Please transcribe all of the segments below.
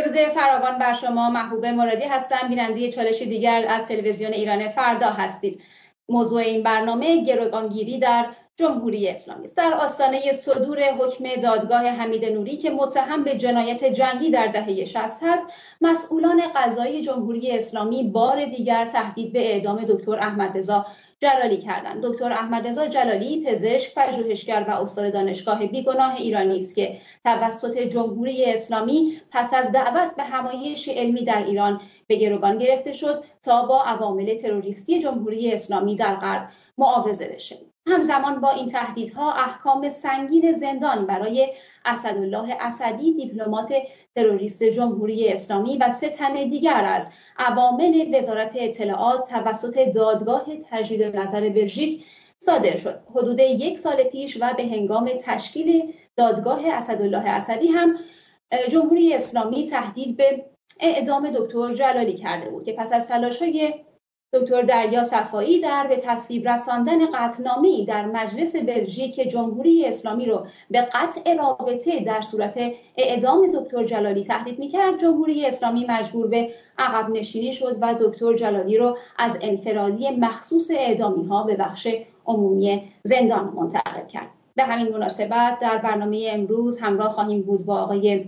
درود فراوان بر شما. محبوب مرادی هستم، بیننده چالش دیگر از تلویزیون ایران فردا هستید. موضوع این برنامه گروگانگیری در جمهوری اسلامی است. در آستانه صدور حکم دادگاه حمید نوری که متهم به جنایت جنگی در دهه 60 است، مسئولان قضایی جمهوری اسلامی بار دیگر تهدید به اعدام دکتر احمدرضا جلالی کردند. دکتر احمدرضا جلالی پزشک، پژوهشگر و استاد دانشگاه بیگناه ایرانی است که توسط جمهوری اسلامی پس از دعوت به همایش علمی در ایران به گروگان گرفته شد تا با عوامل تروریستی جمهوری اسلامی در غرب معاوضه بشه. همزمان با این تهدیدها احکام سنگین زندان برای اسدالله اسدی، دیپلمات تروریست جمهوری اسلامی و 3 تن دیگر از عوامل وزارت اطلاعات توسط دادگاه تجدید نظر بلژیک صادر شد. حدود 1 سال پیش و به هنگام تشکیل دادگاه اسدالله اسدی هم جمهوری اسلامی تهدید به اعدام دکتر جلالی کرده بود که پس از تلاش‌های دکتر دریا صفایی به تصویب رساندن قطعنامه‌ای در مجلس بلژیک که جمهوری اسلامی رو به قطع رابطه در صورت اعدام دکتر جلالی تهدید می‌کرد، جمهوری اسلامی مجبور به عقب نشینی شد و دکتر جلالی رو از انفرادی مخصوص اعدامی‌ها به بخش عمومی زندان منتقل کرد. به همین مناسبت در برنامه امروز همراه خواهیم بود با آقای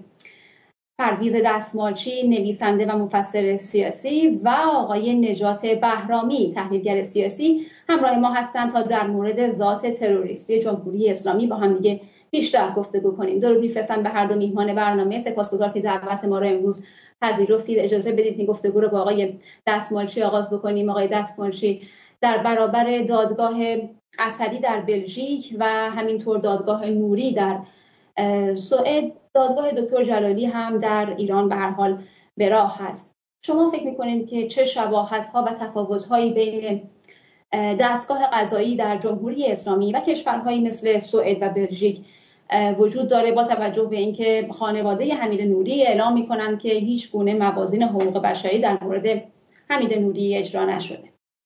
پرویز دستمالچی، نویسنده و مفسر سیاسی، و آقای نجات بهرامی، تحلیلگر سیاسی همراه ما هستند تا در مورد ذات تروریستی جمهوری اسلامی با هم دیگه بیشتر گفتگو کنیم. درود میفرستم به هر دو میهمان برنامه. سپاسگزار که دعوت ما رو امروز پذیرفتید. اجازه بدید این گفتگو رو با آقای دستمالچی آغاز بکنیم. آقای دستمالچی، در برابر دادگاه اسدی در بلژیک و همینطور دادگاه نوری در سوئد، دادگاه دکتر جلالی هم در ایران به هر حال به راه هست. شما فکر می‌کنید که چه شباهت‌ها و تفاوت‌هایی بین دستگاه قضایی در جمهوری اسلامی و کشورهایی مثل سوئد و بلژیک وجود داره، با توجه به اینکه خانواده حمید نوری اعلام می‌کنند که هیچ گونه موازین حقوق بشری در مورد حمید نوری اجرا نشده؟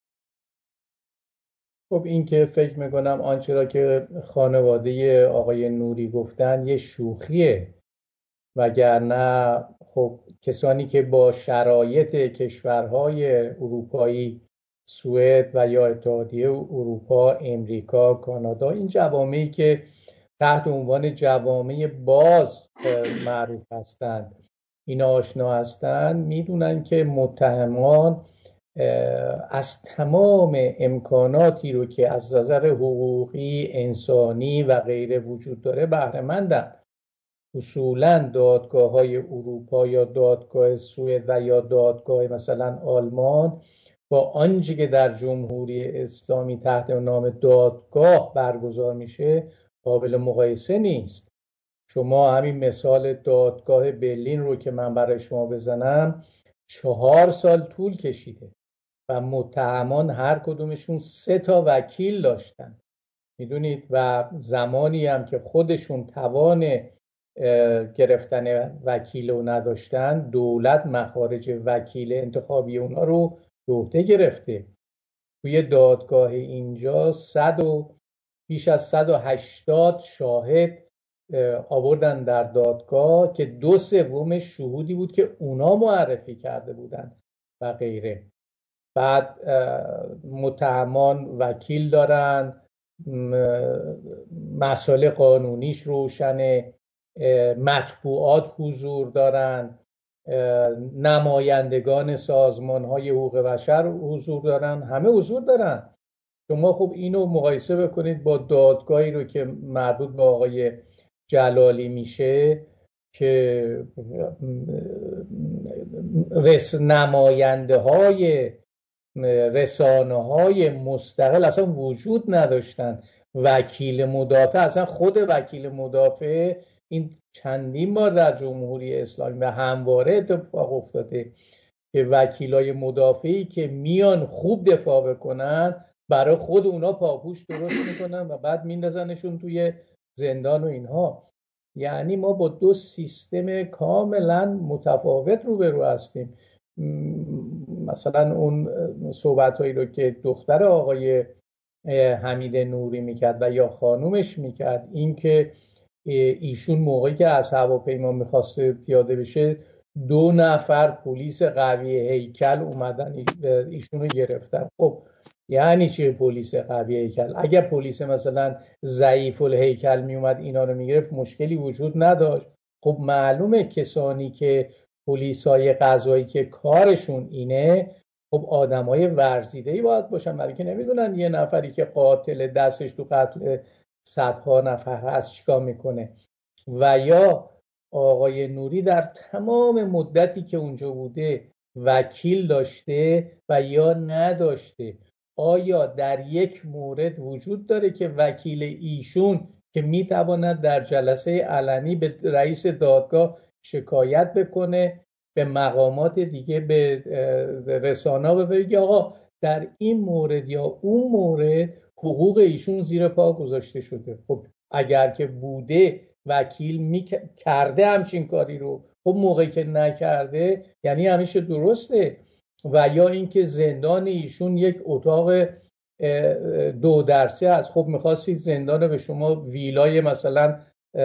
خب این که فکر میکنم آنچه را که خانواده آقای نوری گفتن یه شوخیه، وگرنه خب کسانی که با شرایط کشورهای اروپایی، سوئد و یا اتحادیه اروپا، امریکا، کانادا، این جوامعی که تحت عنوان جوامع باز معروف هستند، این آشنا هستند، میدونن که متهمان از تمام امکاناتی رو که از نظر حقوقی، انسانی و غیره وجود داره بهره مندن. اصولاً دادگاه‌های اروپا یا دادگاه سوئد و یا دادگاه مثلا آلمان با آنچه که در جمهوری اسلامی تحت نام دادگاه برگزار میشه قابل مقایسه نیست. شما همین مثال دادگاه برلین رو که من برای شما بزنم 4 سال طول کشیده و متهمان هر کدومشون 3 تا وکیل داشتن، میدونید، و زمانی هم که خودشون توان گرفتن وکیل رو نداشتن، دولت مخارج وکیل انتخابی اونا رو به عهده گرفته. توی دادگاه اینجا بیش از 180 شاهد آوردن در دادگاه که 2/3 شهودی بود که اونا معرفی کرده بودن و غیره. بعد متهمان وکیل دارن، مسائل قانونیش روشنه، مطبوعات حضور دارن، نمایندگان سازمان‌های حقوق بشر حضور دارن، همه حضور دارن. شما خب اینو مقایسه بکنید با دادگاهی رو که مربوط به آقای جلالی میشه که نماینده های رسانه های مستقل اصلا وجود نداشتن. وکیل مدافع، اصلا خود وکیل مدافع، این چندین بار در جمهوری اسلامی و همواره اتفاق افتاده که وکیلای مدافعی که میان خوب دفاع بکنن برای خود اونا پاپوش درست میکنن و بعد میندازنشون توی زندان و اینها. یعنی ما با 2 سیستم کاملا متفاوت روبرو هستیم. مثلا اون صحبت‌هایی رو که دختر آقای حمید نوری میکرد و یا خانومش میکرد، این که ایشون موقعی که از هواپیما میخواسته پیاده بشه 2 نفر پلیس قوی هیکل اومدن ایشونو گرفتن. خب یعنی چی پلیس قوی هیکل؟ اگر پلیس مثلا ضعیف الهیکل میومد اینا رو میگرفت مشکلی وجود نداشت. خب معلومه کسانی که پلیسای قضایی که کارشون اینه خب آدمای ورزیده‌ای باید باشن، برای که نمیدونن یه نفری که قاتل دستش تو قتل صدها نفر هست چیکار میکنه. و یا آقای نوری در تمام مدتی که اونجا بوده وکیل داشته و یا نداشته. آیا در یک مورد وجود داره که وکیل ایشون که میتواند در جلسه علنی به رئیس دادگاه شکایت بکنه، به مقامات دیگه، به رسانه‌ها بگه آقا در این مورد یا اون مورد حقوق ایشون زیر پا گذاشته شده؟ خب اگر که بوده وکیل کرده همچین کاری رو، خب موقعی که نکرده یعنی همیشه درسته. و یا اینکه زندان ایشون یک اتاق 2 در 3 است، خب میخواستید زندان به شما ویلای مثلا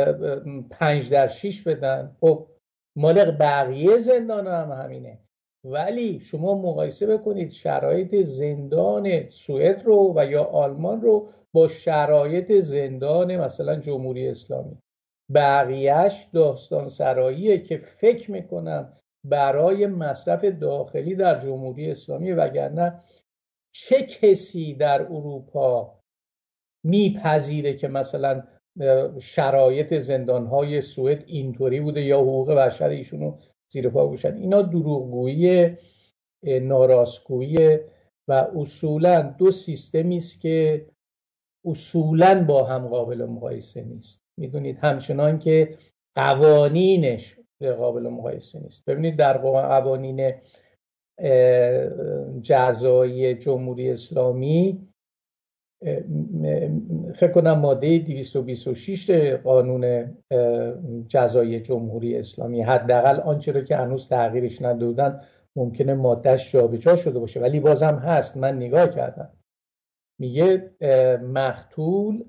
5 در 6 بدن، خب مال بقیه زندان هم همینه. ولی شما مقایسه بکنید شرایط زندان سوئد رو و یا آلمان رو با شرایط زندان مثلا جمهوری اسلامی. بقیهش داستان سراییه که فکر میکنم برای مصرف داخلی در جمهوری اسلامی، وگرنه چه کسی در اروپا میپذیره که مثلا شرایط زندانهای سوئد اینطوری بوده یا حقوق بشر ایشونو زیر پا گذاشتن؟ اینا دروغگویی، ناراستگویی و اصولا 2 سیستمی است که اصولا با هم قابل مقایسه نیست. میدونید همچنان که قوانینش قابل مقایسه نیست. ببینید در قوانین جزایی جمهوری اسلامی فکر کنم ماده 226 قانون جزایی جمهوری اسلامی، حداقل آنچه رو که هنوز تغییرش ندادن ممکنه مادهش جابجا شده باشه ولی بازم هست، من نگاه کردم، میگه مقتول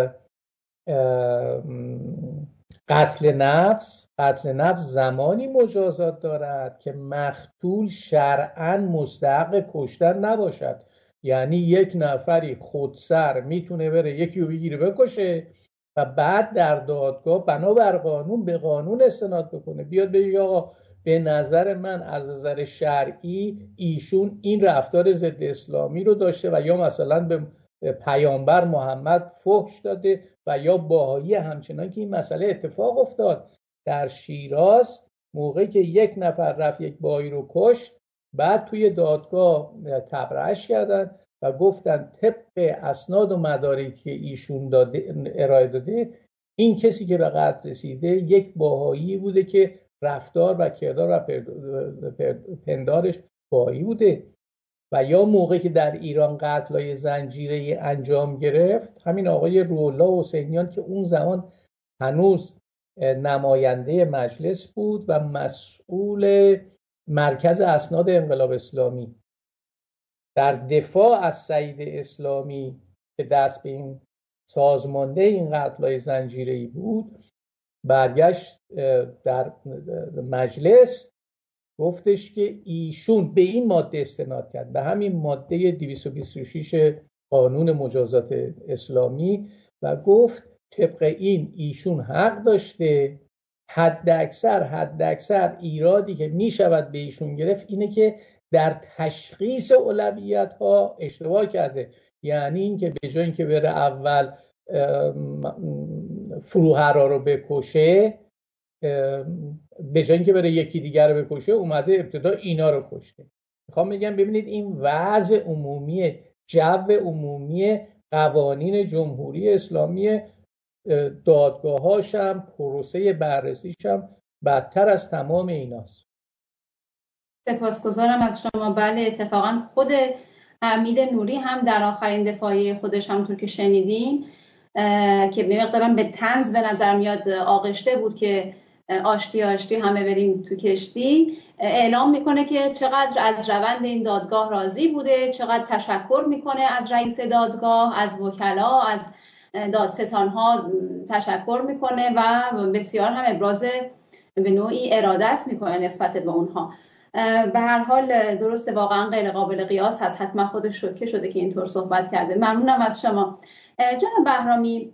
قتل نفس زمانی مجازات دارد که مقتول شرعاً مستحق کشتن نباشد. یعنی یک نفری خودسر میتونه بره یکی رو بگیره بکشه و بعد در دادگاه بنابر قانون به قانون استناد بکنه، بیاد بگه آقا به نظر من از نظر شرعی ایشون این رفتار ضد اسلامی رو داشته و یا مثلا به پیامبر محمد فحش داده و یا باهایی. همچنان که این مسئله اتفاق افتاد در شیراز موقعی که یک نفر رفت یک باهایی رو کشت، بعد توی دادگاه تبرئه‌اش کردن و گفتن طبق اسناد و مدارکی که ایشون ارائه داده این کسی که به قتل رسیده یک باهایی بوده که رفتار و کردار و پندارش باهایی بوده. و یا موقعی که در ایران قتل‌های زنجیره‌ای انجام گرفت، همین آقای روح‌الله حسینیان که اون زمان هنوز نماینده مجلس بود و مسئول مرکز اسناد انقلاب اسلامی، در دفاع از سعید اسلامی که دست به این سازمانده این قتل‌های زنجیره‌ای بود، برگشت در مجلس گفتش که ایشون به این ماده استناد کرد، به همین ماده 226 قانون مجازات اسلامی، و گفت طبق این ایشون حق داشته. حد اکثر ایرادی که می شود به ایشون گرفت اینه که در تشخیص اولویت ها اشتباه کرده. یعنی این که به جای اینکه بره اول فروهرا رو بکشه، به جای اینکه بره یکی دیگر رو بکشه اومده ابتدا اینا رو کشته. میخوام بگم ببینید این وضع عمومی، جو عمومی قوانین جمهوری اسلامی، دادگاهاش هم پروسه بررسیش هم بدتر از تمام ایناست. سپاسگزارم از شما. بله اتفاقا خود حمید نوری هم در آخرین دفاعی خودش همونطور که شنیدیم که می‌مقدارم به طنز به نظر میاد آغشته بود که آشتی همه بریم تو کشتی، اعلام میکنه که چقدر از روند این دادگاه راضی بوده، چقدر تشکر میکنه از رئیس دادگاه، از وکلا، از دادستانها تشکر میکنه و بسیار هم ابراز به نوعی ارادت میکنه نسبت به اونها. به هر حال درسته، واقعا غیر قابل قیاس هست، حتما خودش شوکه شده که اینطور صحبت کرده. ممنونم از شما. جناب بهرامی،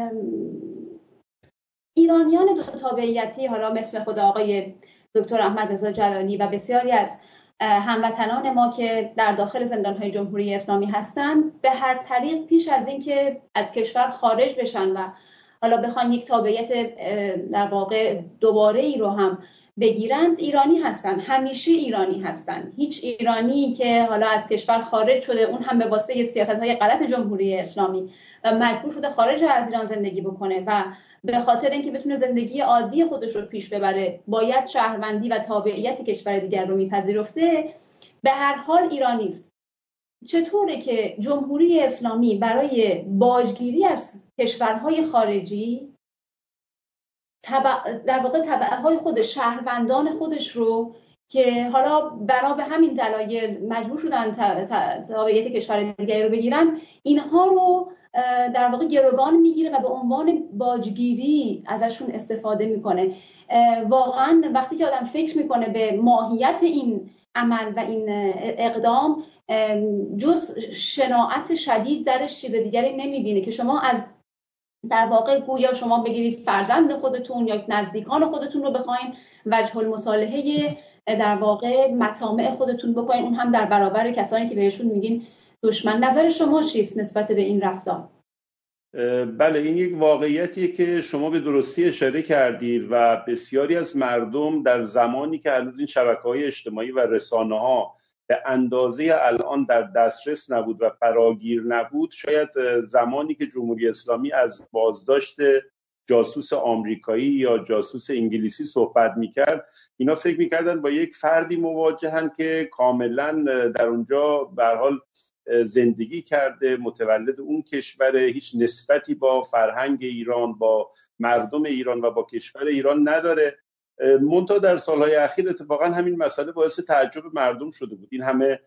ایرانیان دو تابعیتی، حالا مثل خود آقای دکتر احمد رضا جلالی و بسیاری از هموطنان ما که در داخل زندان‌های جمهوری اسلامی هستند، به هر طریق پیش از اینکه از کشور خارج بشن و حالا بخوان یک تابعیت در واقع دوباره ای رو هم بگیرند، ایرانی هستند، همیشه ایرانی هستند. هیچ ایرانی که حالا از کشور خارج شده، اون هم به واسطه سیاست‌های غلط جمهوری اسلامی و مجبور شده خارج از ایران زندگی بکنه و به خاطر اینکه بتونه زندگی عادی خودش رو پیش ببره باید شهروندی و تابعیت کشور دیگر رو میپذیرفته، به هر حال ایرانی است. چطوره که جمهوری اسلامی برای باجگیری از کشورهای خارجی در واقع تبعهای خودش، شهروندان خودش رو که حالا بنا به همین دلایل مجبور شدن تابعیت کشور دیگری رو بگیرن، اینها رو در واقع گروگان میگیره و به عنوان باجگیری ازشون استفاده میکنه. واقعا وقتی که آدم فکر میکنه به ماهیت این عمل و این اقدام، جز شناعت شدید درش چیز دیگری نمیبینه که شما از در واقع گویا شما بگیرید فرزند خودتون یا نزدیکان خودتون رو بخواین وجه المصالحه در واقع مطامع خودتون بکنین، اون هم در برابر کسانی که بهشون میگین دشمن. نظر شما چیست نسبت به این رفتار؟ بله، این یک واقعیتیه که شما به درستی اشاره کردید و بسیاری از مردم در زمانی که هنوز این شبکه‌های اجتماعی و رسانه‌ها به اندازه الان در دسترس نبود و فراگیر نبود، شاید زمانی که جمهوری اسلامی از بازداشت جاسوس آمریکایی یا جاسوس انگلیسی صحبت میکرد، اینا فکر میکردن با یک فردی مواجهن که کاملا در اونجا به هر حال زندگی کرده، متولد اون کشور، هیچ نسبتی با فرهنگ ایران، با مردم ایران و با کشور ایران نداره. منتها در سالهای اخیر اتفاقا همین مسئله باعث تعجب مردم شده بود. این همه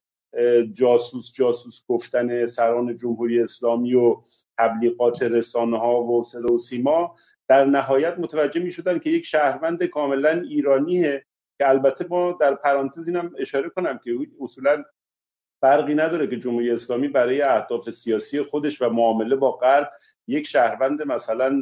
جاسوس گفتن سران جمهوری اسلامی و تبلیغات رسانه‌ها و صدا و سیما، در نهایت متوجه می‌شدن که یک شهروند کاملا ایرانیه که البته ما در پرانتز اینم اشاره کنم که اصولاً فرقی نداره که جمهوری اسلامی برای اهداف سیاسی خودش و معامله با غرب یک شهروند مثلا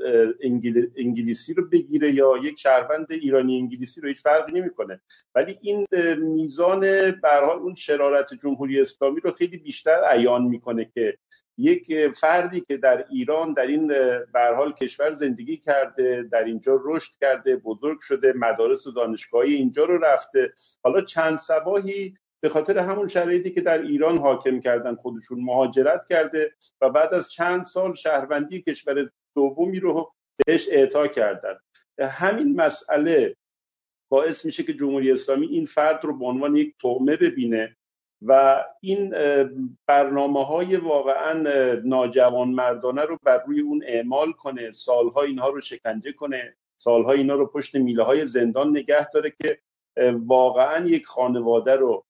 انگلیسی رو بگیره یا یک شهروند ایرانی انگلیسی رو، هیچ فرقی نمیکنه. ولی این میزان به هر حال اون شرارت جمهوری اسلامی رو خیلی بیشتر عیان میکنه که یک فردی که در ایران، در این به هر حال کشور زندگی کرده، در اینجا رشد کرده، بزرگ شده، مدارس و دانشگاهی اینجا رو رفته، حالا چند صباحی به خاطر همون شرایطی که در ایران حاکم کردن خودشون مهاجرت کرده و بعد از چند سال شهروندی کشور دومی رو بهش اعطا کردن. همین مسئله باعث میشه که جمهوری اسلامی این فرد رو به عنوان یک طعمه ببینه و این برنامه‌های واقعا ناجوانمردانه رو بر روی اون اعمال کنه، سالها اینها رو شکنجه کنه، سالها اینا رو پشت میله‌های زندان نگه داره که واقعا یک خانواده رو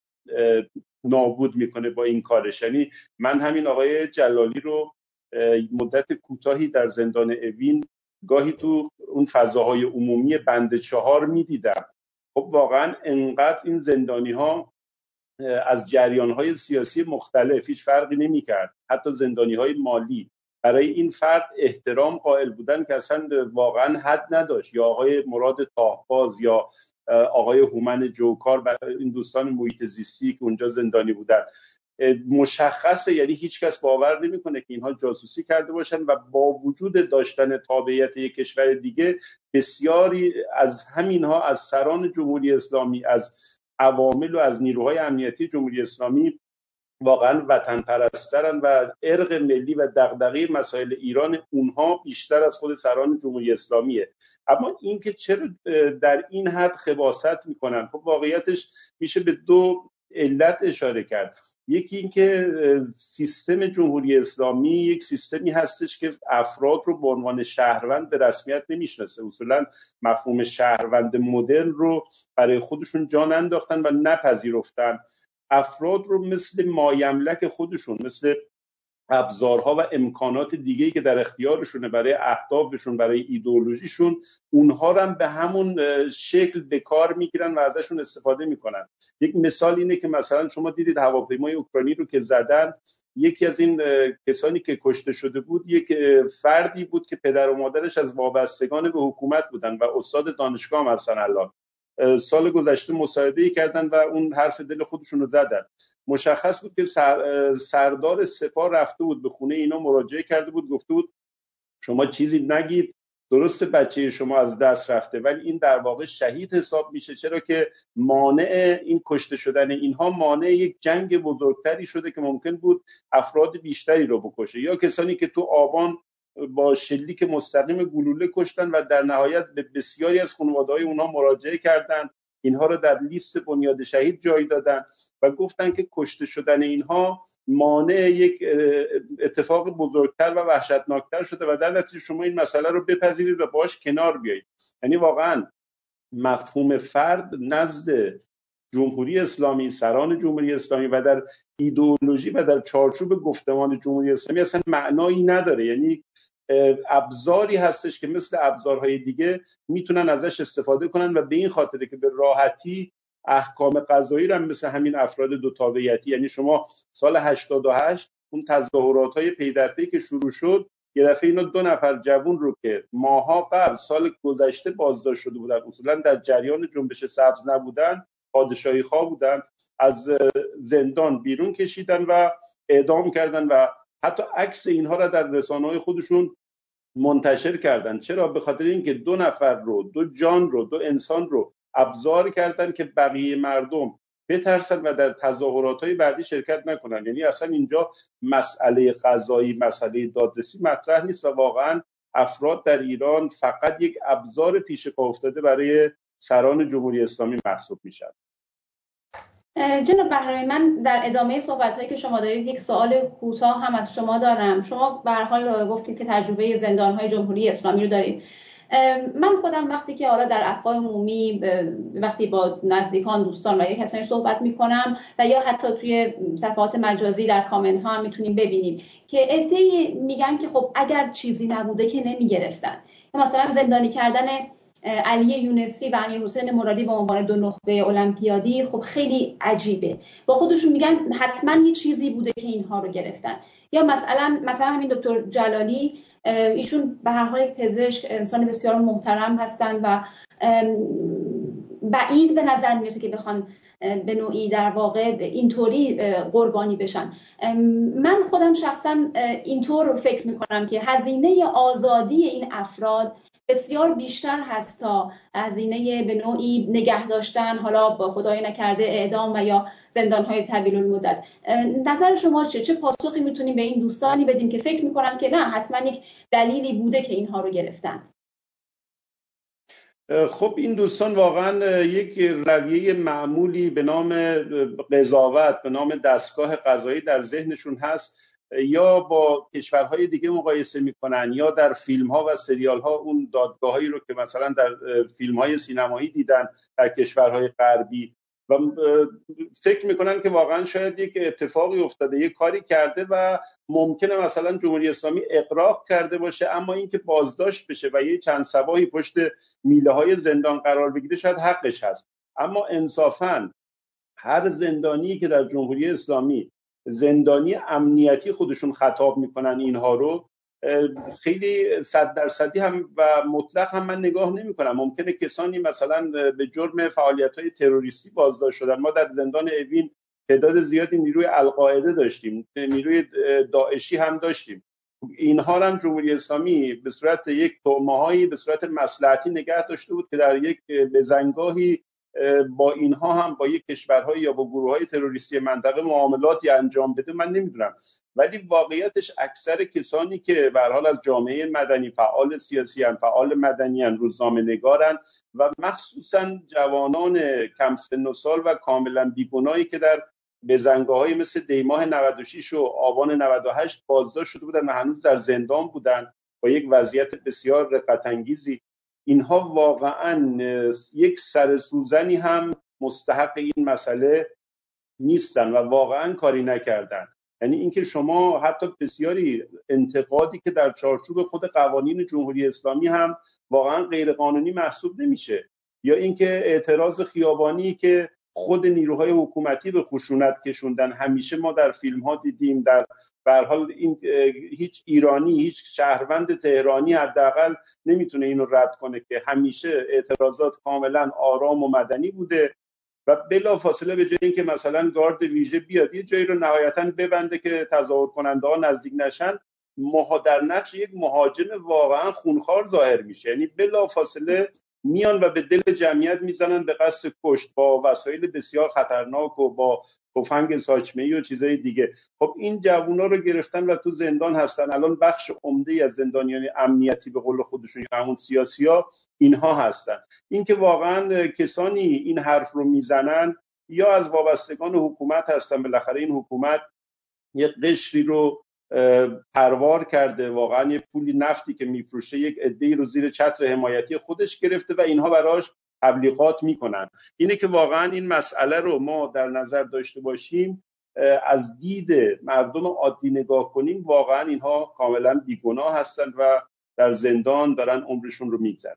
نابود میکنه با این کارش. یعنی من همین آقای جلالی رو مدت کوتاهی در زندان اوین گاهی تو اون فضاهای عمومی بند 4 میدیدم. خب واقعا انقدر این زندانی ها از جریان های سیاسی مختلف هیچ فرقی نمی کرد، حتی زندانی های مالی برای این فرد احترام قائل بودن که اصلا واقعا حد نداشت. یا آقای مراد تاهباز یا آقای هومن جوکار و این دوستان محیط زیستی که اونجا زندانی بودن، مشخصه، یعنی هیچ کس باور نمیکنه که اینها جاسوسی کرده باشن و با وجود داشتن تابعیت یک کشور دیگه بسیاری از همینها، از سران جمهوری اسلامی، از عوامل و از نیروهای امنیتی جمهوری اسلامی واقعا وطن پرسترن و ارق ملی و دغدغه مسائل ایران اونها بیشتر از خود سران جمهوری اسلامیه. اما اینکه چرا در این حد خباثت میکنن، خب واقعیتش میشه به دو علت اشاره کرد. یکی اینکه سیستم جمهوری اسلامی یک سیستمی هستش که افراد رو به عنوان شهروند به رسمیت نمیشناسه. اصولا مفهوم شهروند مدرن رو برای خودشون جا انداختن و نپذیرفتن. افراد رو مثل مایملک خودشون، مثل ابزارها و امکانات دیگه‌ای که در اختیارشونه برای اهدافشون، برای ایدئولوژیشون، اونها رو هم به همون شکل به کار میگیرن و ازشون استفاده میکنن. یک مثال اینه که مثلا شما دیدید هواپیمای اوکراینی رو که زدن، یکی از این کسانی که کشته شده بود یک فردی بود که پدر و مادرش از وابستگان به حکومت بودن و استاد دانشگاه هم هستن. الان سال گذشته مصاحبه‌ای کردن و اون حرف دل خودشون رو زدن. مشخص بود که سردار سپاه رفته بود به خونه اینا، مراجعه کرده بود، گفته بود شما چیزی نگید، درسته بچه شما از دست رفته ولی این در واقع شهید حساب میشه، چرا که مانع این کشته شدن اینها مانع یک جنگ بزرگتری شده که ممکن بود افراد بیشتری رو بکشه، یا کسانی که تو آبان با شلیک مستقیم گلوله کشتن و در نهایت به بسیاری از خانواده‌های اونها مراجعه کردند، اینها رو در لیست بنیاد شهید جای دادن و گفتن که کشته شدن اینها مانع یک اتفاق بزرگتر و وحشتناکتر شده و در نتیجه شما این مسئله رو بپذیرید و باش کنار بیایید. یعنی واقعا مفهوم فرد نزد جمهوری اسلامی، سران جمهوری اسلامی و در ایدئولوژی و در چارچوب گفتمان جمهوری اسلامی اصلا معنایی نداره. یعنی ابزاری هستش که مثل ابزارهای دیگه میتونن ازش استفاده کنن و به این خاطره که به راحتی احکام قضایی رو هم مثل همین افراد دو تابعیتی، یعنی شما سال 88 اون تظاهرات‌های پی در پی که شروع شد، یه دفعه اینا 2 نفر جوون رو که ماها قبل سال گذشته بازداشت شده بودن، اصولا در جریان جنبش سبز نبودن، پادشاهی خواه بودن، از زندان بیرون کشیدن و اعدام کردن و حتی عکس اینها را در رسانه‌های خودشون منتشر کردن. چرا؟ به خاطر اینکه 2 نفر رو، 2 جان رو، 2 انسان رو ابزار کردن که بقیه مردم بترسن و در تظاهرات‌های بعدی شرکت نکنن. یعنی اصلا اینجا مسئله قضایی، مسئله دادرسی مطرح نیست و واقعا افراد در ایران فقط یک ابزار پیش پا افتاده برای سران جمهوری اسلامی محسوب میشن. جناب بهرامی، من در ادامه صحبت‌هایی که شما دارید یک سوال کوتاه هم از شما دارم. شما به هر حال گفتید که تجربه زندان‌های جمهوری اسلامی رو دارید. من خودم وقتی که حالا در افکار عمومی وقتی با نزدیکان، دوستان و یا کسانی صحبت می‌کنم و یا حتی توی صفحات مجازی در کامنت ها هم میتونیم ببینیم که عده‌ای میگن که خب اگر چیزی نبوده که نمی‌گرفتن. مثلا زندانی کردن علی یونسی و امیرحسین مرادی به عنوان 2 نخبه المپیادی خب خیلی عجیبه. با خودشون میگن حتما یه چیزی بوده که اینها رو گرفتن. یا مثلا همین دکتر جلالی، ایشون به هر حال پزشک، انسان بسیار محترم هستند و بعید به نظر میرسه که بخوان به نوعی در واقع اینطوری قربانی بشن. من خودم شخصا اینطور فکر میکنم که هزینه آزادی این افراد بسیار بیشتر هست تا هزینه به نوعی نگه داشتن، حالا با خدای نکرده اعدام و یا زندان‌های طویل المدت. نظر شما چه پاسخی میتونیم به این دوستانی بدیم که فکر میکنن که نه حتما یک دلیلی بوده که اینها رو گرفتند؟ خب این دوستان واقعا یک رویه معمولی به نام قضاوت، به نام دستگاه قضایی در ذهنشون هست، یا با کشورهای دیگه مقایسه میکنن یا در فیلم ها و سریال ها اون دادگاهایی رو که مثلا در فیلم های سینمایی دیدن در کشورهای غربی و فکر میکنن که واقعا شاید یک اتفاقی افتاده، یک کاری کرده و ممکنه مثلا جمهوری اسلامی اغراق کرده باشه، اما اینکه بازداشت بشه و یه چند صباحی پشت میله های زندان قرار بگیره شاید حقش هست. اما انصافاً هر زندانی که در جمهوری اسلامی زندانی امنیتی خودشون خطاب میکنن اینها رو، خیلی 100% هم و مطلق هم من نگاه نمی کنم. ممکنه کسانی مثلا به جرم فعالیت‌های تروریستی بازداشت شدن. ما در زندان اوین تعداد زیادی نیروی القاعده داشتیم، نیروی داعشی هم داشتیم. اینها هم جمهوری اسلامی به صورت یک طعمه‌هایی به صورت مصلحتی نگه داشته بود که در یک بزنگاهی با اینها هم با یک کشورهای یا با گروه‌های تروریستی منطقه معاملاتی انجام بده. من نمیدونم، ولی واقعیتش اکثر کسانی که به هر حال از جامعه مدنی، فعال سیاسی ان، فعال مدنی ان، روزنامه‌نگارن و مخصوصا جوانان کم سن و سال و کاملا بیگناهی که در بزنگاه‌های مثل دیماه 96 و آبان 98 بازداشت شده بودن و هنوز در زندان بودن با یک وضعیت بسیار رقت‌انگیزی، اینها واقعا یک سر سوزنی هم مستحق این مسئله نیستن و واقعا کاری نکردن. یعنی اینکه شما حتی بسیاری انتقادی که در چارچوب خود قوانین جمهوری اسلامی هم واقعا غیر قانونی محسوب نمیشه، یا اینکه اعتراض خیابانی که خود نیروهای حکومتی به خشونت کشوندن، همیشه ما در فیلم ها دیدیم، در به هر حال این هیچ ایرانی، هیچ شهروند تهرانی حداقل نمیتونه اینو رد کنه که همیشه اعتراضات کاملا آرام و مدنی بوده و بلافاصله به جای اینکه مثلا گارد ویژه بیاد یه جایی رو نهایتاً ببنده که تظاهر کننده ها نزدیک نشن، در نقش یک مهاجم واقعا خونخوار ظاهر میشه. یعنی بلافاصله میان و به دل جمعیت میزنن به قصد کشت با وسایل بسیار خطرناک و با تفنگ ساچمه‌ای و چیزای دیگه. خب این جوونا رو گرفتن و تو زندان هستن. الان بخش عمده از زندانیان امنیتی به قول خودشون یا همون سیاسی‌ها اینها هستن. این که واقعا کسانی این حرف رو میزنن یا از وابستگان حکومت هستن، بالاخره این حکومت یه قشری رو پروار کرده، واقعا یه پولی نفتی که میفروشه یک عده‌ای رو زیر چتر حمایتی خودش گرفته و اینها براش تبلیغات میکنن. اینه که واقعا این مسئله رو ما در نظر داشته باشیم، از دید مردم عادی نگاه کنیم، واقعا اینها کاملا بیگناه هستن و در زندان دارن عمرشون رو میگذرن.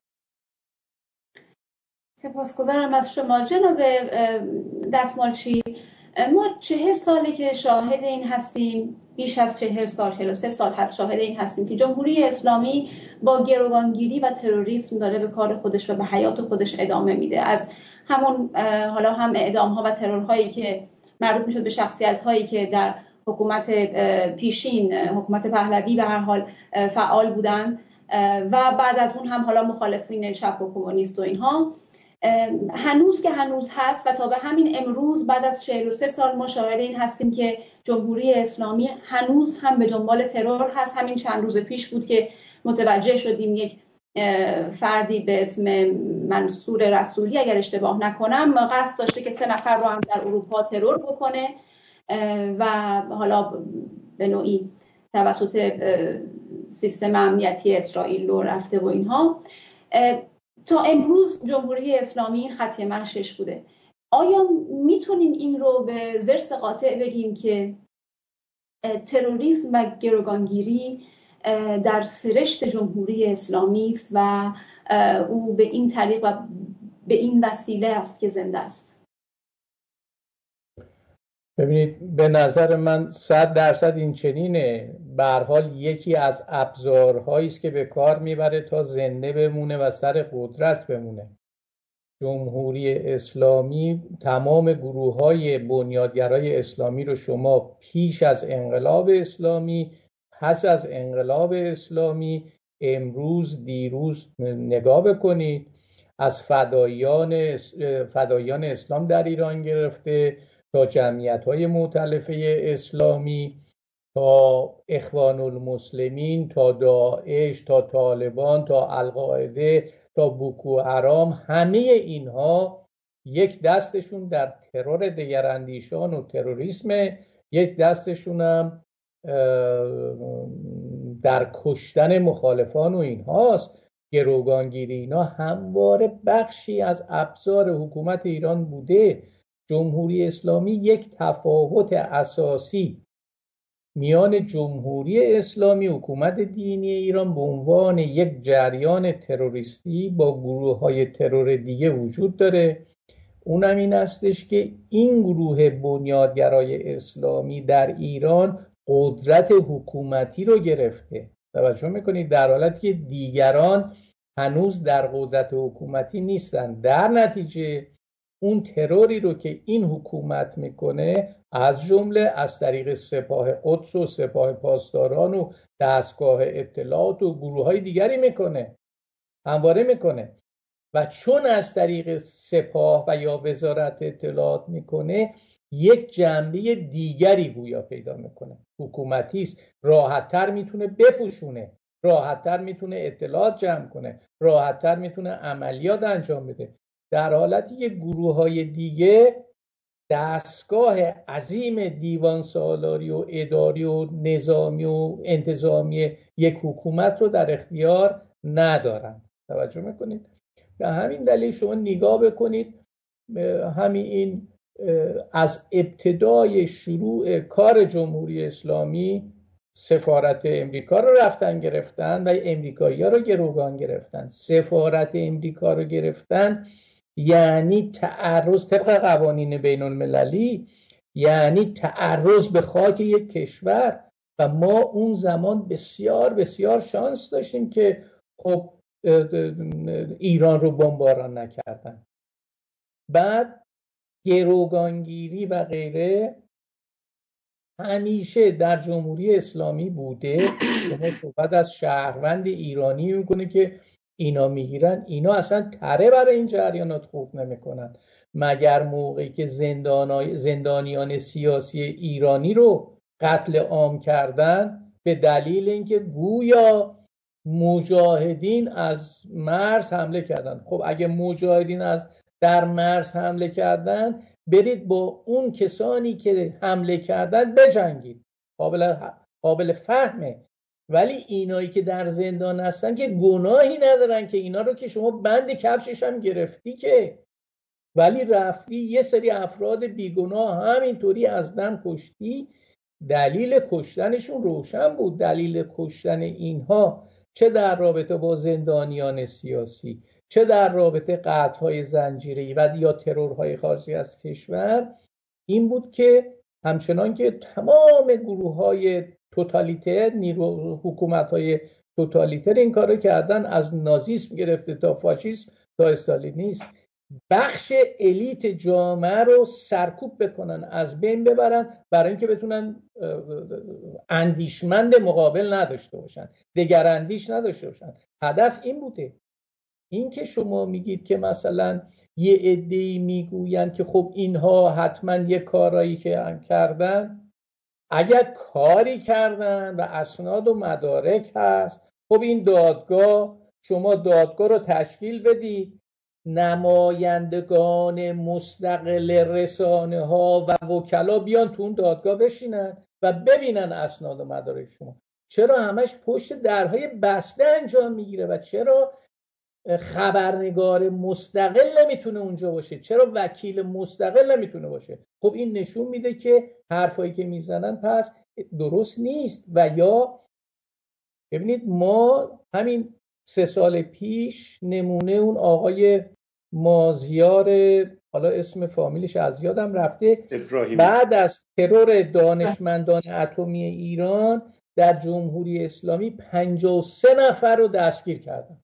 سپاسگزارم از شما جناب دستمالچی. ما 40 ساله که شاهد این هستیم، بیش از 40 سال، 43 سال هست شاهد این هستیم که جمهوری اسلامی با گروگانگیری و تروریسم داره به کار خودش و به حیات خودش ادامه میده. از همون حالا هم اعدام ها و ترورهایی که مربوط میشد به شخصیت هایی که در حکومت پیشین، حکومت پهلوی به هر حال فعال بودن و بعد از اون هم حالا مخالفین چپ و کمونیست و اینها، هنوز که هنوز هست و تا به همین امروز بعد از 43 سال ما شاهد این هستیم که جمهوری اسلامی هنوز هم به دنبال ترور هست. همین چند روز پیش بود که متوجه شدیم یک فردی به اسم منصور رسولی اگر اشتباه نکنم قصد داشته که 3 نفر رو هم در اروپا ترور بکنه و حالا به نوعی توسط سیستم امنیتی اسرائیل رو رفته و اینها. تا امروز جمهوری اسلامی این خط مشیش بوده. آیا میتونیم این رو به ضرس قاطع بگیم که تروریسم و گروگانگیری در سرشت جمهوری اسلامی است و او به این طریق و به این وسیله است که زنده است؟ ببینید، به نظر من 100% این چنینه. به هر حال یکی از ابزارهایی است که به کار میبره تا زنده بمونه و سر قدرت بمونه. جمهوری اسلامی تمام گروه‌های بنیادگرای اسلامی رو شما پیش از انقلاب اسلامی، پس از انقلاب اسلامی، امروز، دیروز نگاه بکنید، از فدایان اسلام در ایران گرفته تا جمعیت‌های مؤتلفه اسلامی، تا اخوان المسلمین، تا داعش، تا طالبان، تا القاعده، تا بوکو حرام، همه اینها یک دستشون در ترور دگراندیشان و تروریسم، یک دستشون هم در کشتن مخالفان و اینهاست. گروگانگیری اینا همواره بخشی از ابزار حکومت ایران بوده. جمهوری اسلامی یک تفاوت اساسی میان جمهوری اسلامی، حکومت دینی ایران به عنوان یک جریان تروریستی با گروه‌های ترور دیگه وجود داره. اونم این هستش که این گروه بنیادگرای اسلامی در ایران قدرت حکومتی رو گرفته. توجه میکنید؟ در حالتی که دیگران هنوز در قدرت حکومتی نیستن. در نتیجه اون تروری رو که این حکومت میکنه، از جمله از طریق سپاه قدس و سپاه پاسداران و دستگاه اطلاعات و گروه‌های دیگری میکنه، همواره میکنه. و چون از طریق سپاه و یا وزارت اطلاعات میکنه، یک جنبه دیگری گویا پیدا میکنه، حکومتی است. راحت‌تر میتونه بپوشونه، راحت‌تر میتونه اطلاعات جمع کنه، راحت‌تر میتونه عملیات انجام بده. در حالتی که گروه‌های دیگه دستگاه عظیم دیوان سالاری و اداری و نظامی و انتظامی یک حکومت رو در اختیار ندارن. توجه میکنید؟ به همین دلیل شما نگاه بکنید، همین این از ابتدای شروع کار جمهوری اسلامی سفارت امریکا رو رفتن گرفتن و امریکایی‌ها رو گروگان گرفتن. سفارت امریکا رو گرفتن یعنی تعرض طبق قوانین بین المللی، یعنی تعرض به خاک یک کشور. و ما اون زمان بسیار بسیار شانس داشتیم که خب ایران رو بمباران نکردن. بعد گروگانگیری و غیره همیشه در جمهوری اسلامی بوده. شما صحبت از شهروند ایرانی میکنه که اینا میگیرن، اینا اصلا تره برای این جریانات خوب نمیکنن مگر موقعی که زندانیان سیاسی ایرانی رو قتل عام کردن به دلیل اینکه گویا مجاهدین از مرز حمله کردن. خب اگه مجاهدین از در مرز حمله کردن، برید با اون کسانی که حمله کردن بجنگید، قابل فهمه. ولی اینایی که در زندان هستن که گناهی ندارن که، اینا رو که شما بند کفشش هم گرفتی که، ولی رفتی یه سری افراد بیگناه همینطوری از دم کشتی. دلیل کشتنشون روشن بود. دلیل کشتن اینها چه در رابطه با زندانیان سیاسی، چه در رابطه قطعهای زنجیره‌ای و یا ترورهای خارجی از کشور، این بود که همچنان که تمام گروه‌های توتالیتر، حکومت‌های توتالیتر این کارو کردن، از نازیسم گرفته تا فاشیسم تا استالینیسم، بخش الیت جامعه رو سرکوب بکنن، از بین ببرن، برای اینکه بتونن اندیشمند مقابل نداشته باشن، دگر اندیش نداشته باشن. هدف این بوده. این که شما میگید که مثلا یه عده‌ای میگوین که خب اینها حتما یه کارایی که کردن، اگر کاری کردن و اسناد و مدارک هست، خب این دادگاه، شما دادگاه رو تشکیل بدید، نمایندگان مستقل رسانه ها و وکلا بیان تو اون دادگاه بشینن و ببینن اسناد و مدارک شما. چرا همش پشت درهای بسته انجام میگیره و چرا خبرنگار مستقل نمیتونه اونجا باشه؟ چرا وکیل مستقل نمیتونه باشه؟ خب این نشون میده که حرفایی که میزنن پس درست نیست. و یا ببینید، ما همین 3 سال پیش نمونه اون آقای مازیار، حالا اسم فامیلش از یادم رفته، ابراهیمی، بعد از ترور دانشمندان اتمی ایران در جمهوری اسلامی 53 نفر رو دستگیر کردن.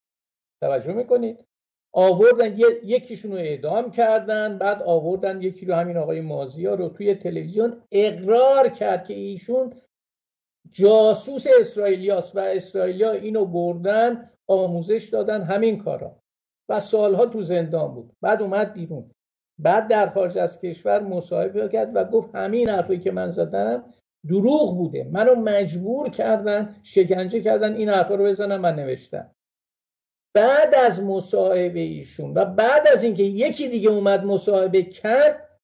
توجه میکنید؟ آوردن یکیشون رو اعدام کردن، بعد آوردن یکی رو، همین آقای مازیار رو، توی تلویزیون اقرار کرد که ایشون جاسوس اسرائیلیاست و اسرائیلیا اینو بردن آموزش دادن همین کارا و سالها تو زندان بود. بعد اومد بیرون، بعد در خارج از کشور مصاحبه کرد و گفت همین حرفی که من زدم دروغ بوده، منو مجبور کردن، شکنجه کردن این حرفا رو بزنم و نوشتم. بعد از مصاحبه ایشون و بعد از اینکه یکی دیگه اومد مصاحبه کرد،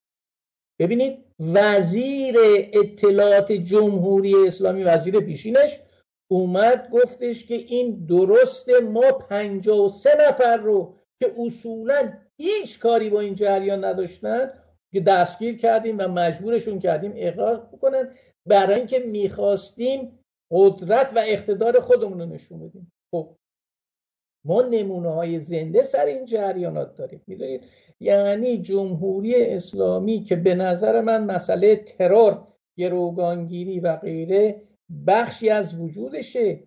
ببینید وزیر اطلاعات جمهوری اسلامی، وزیر پیشینش، اومد گفتش که این درسته، ما 53 نفر رو که اصولا هیچ کاری با این جریان نداشتن که دستگیر کردیم و مجبورشون کردیم اقرار بکنن، برای اینکه میخواستیم قدرت و اقتدار خودمون رو نشون بدیم. خب ما نمونه های زنده سر این جریانات داریم. میدونید یعنی جمهوری اسلامی که به نظر من مسئله ترور، گروگانگیری و غیره بخشی از وجودشه.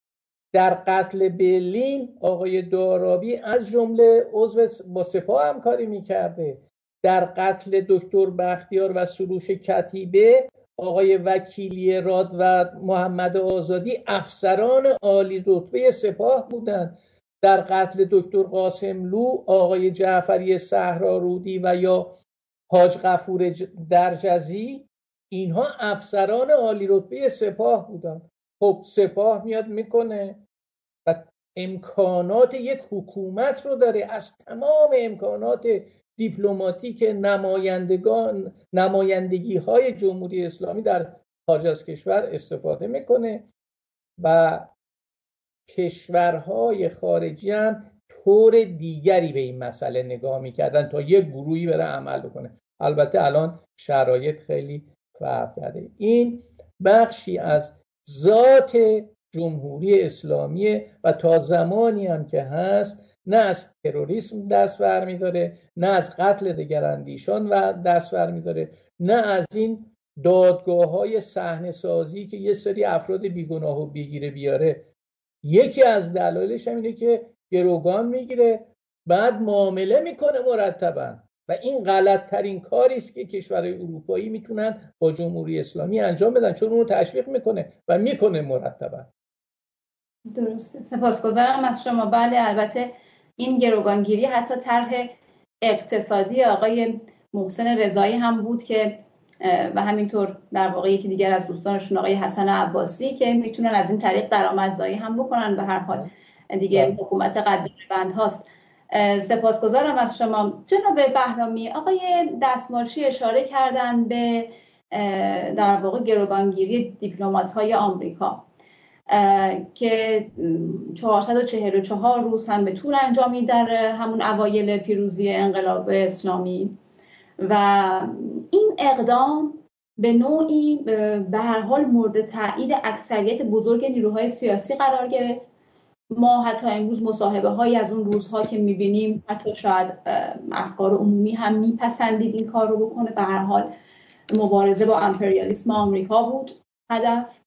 در قتل برلین آقای دارابی از جمله عضو با سپاه همکاری میکرده. در قتل دکتر بختیار و سروش کتیبه آقای وکیلی راد و محمد آزادی افسران عالی رتبه سپاه بودند. در قتل دکتر قاسملو آقای جعفری صحرارودی و یا حاج غفور درجزی، اینها افسران عالی رتبه سپاه بودن. خب سپاه میاد میکنه و امکانات یک حکومت رو داره، از تمام امکانات دیپلماتیک نمایندگی های جمهوری اسلامی در خارج از کشور استفاده میکنه و کشورهای خارجی هم طور دیگری به این مسئله نگاه میکردن تا یک گروهی بره عمل بکنه. البته الان شرایط خیلی فرق کرده. این بخشی از ذات جمهوری اسلامی و تا زمانی هم که هست نه از تروریسم دست برمی‌داره، نه از قتل دگراندیشان و دست برمی‌داره، نه از این دادگاه‌های صحنه‌سازی که یه سری افراد بیگناه و بیگیره بیاره. یکی از دلایلش هم اینه که گروگان میگیره بعد معامله میکنه مرتبا و این غلط ترین کاری است که کشورهای اروپایی میتونن با جمهوری اسلامی انجام بدن، چون اونو تشویق میکنه و میکنه مرتبا. درسته، سپاسگزارم از شما. بله، البته این گروگانگیری حتی طرح اقتصادی آقای محسن رضایی هم بود که و همینطور در واقع یکی دیگر از دوستانشون آقای حسن عباسی که میتونن از این طریق درآمدزایی هم بکنن. به هر حال دیگه حکومت قدیم بند هاست. سپاسگزارم از شما. جناب بهرامی، آقای دستمارچی اشاره کردن به در واقع گروگانگیری دیپلمات‌های آمریکا که 444 روز هم به طول انجامید در همون اوایل پیروزی انقلاب اسلامی و این اقدام به نوعی به هر حال مورد تایید اکثریت بزرگ نیروهای سیاسی قرار گرفت. ما حتی امروز مصاحبه هایی از اون روزها که میبینیم حتی شاید افکار عمومی هم میپسندید این کار رو بکنه. به هر حال مبارزه با امپریالیسم آمریکا بود هدف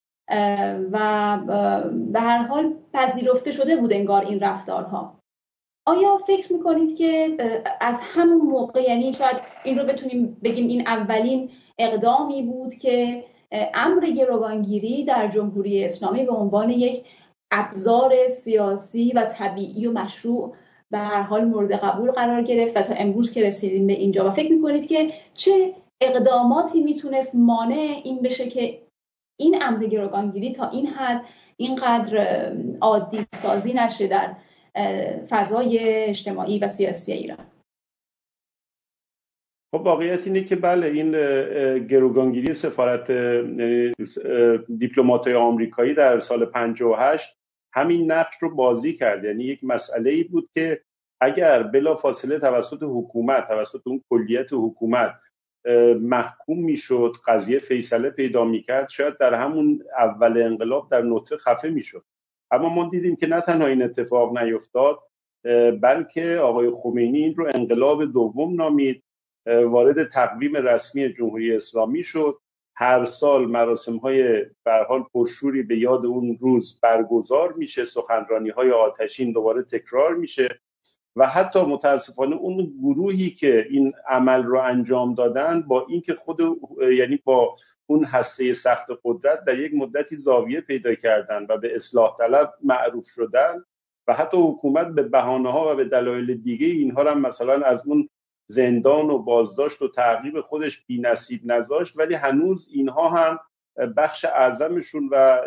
و به هر حال پذیرفته شده بود انگار این رفتارها. آیا فکر میکنید که از همون موقع، یعنی شاید این رو بتونیم بگیم این اولین اقدامی بود که امر گروگانگیری در جمهوری اسلامی به عنوان یک ابزار سیاسی و طبیعی و مشروع به هر حال مورد قبول قرار گرفت و تا امروز که رسیدیم به اینجا؟ و فکر میکنید که چه اقداماتی میتونست مانع این بشه که این امر گروگانگیری تا این حد اینقدر عادی سازی نشه در فضای اجتماعی و سیاسی ایران؟ خب واقعیت اینه که بله، این گروگانگیری سفارت دیپلمات‌های آمریکایی در سال 58 همین نقش رو بازی کرد. یعنی یک مسئله‌ای بود که اگر بلافاصله توسط حکومت، توسط اون کلیت حکومت محکوم میشد، قضیه فیصله پیدا میکرد، شاید در همون اول انقلاب در نطفه خفه میشد. اما ما دیدیم که نه تنها این اتفاق نیفتاد، بلکه آقای خمینی این رو انقلاب دوم نامید، وارد تقویم رسمی جمهوری اسلامی شد. هر سال مراسم‌های به هر حال پرشوری به یاد اون روز برگزار میشه، سخنرانی‌های آتشین دوباره تکرار میشه و حتی متاسفانه اون گروهی که این عمل رو انجام دادن با اینکه یعنی با اون هسته سخت قدرت در یک مدتی زاویه پیدا کردن و به اصلاح طلب معروف شدن و حتی حکومت به بهانه‌ها و به دلایل دیگه اینها رو هم مثلا از اون زندان و بازداشت و تعقیب خودش بی‌نصیب نذاشت، ولی هنوز اینها هم بخش اعظمشون و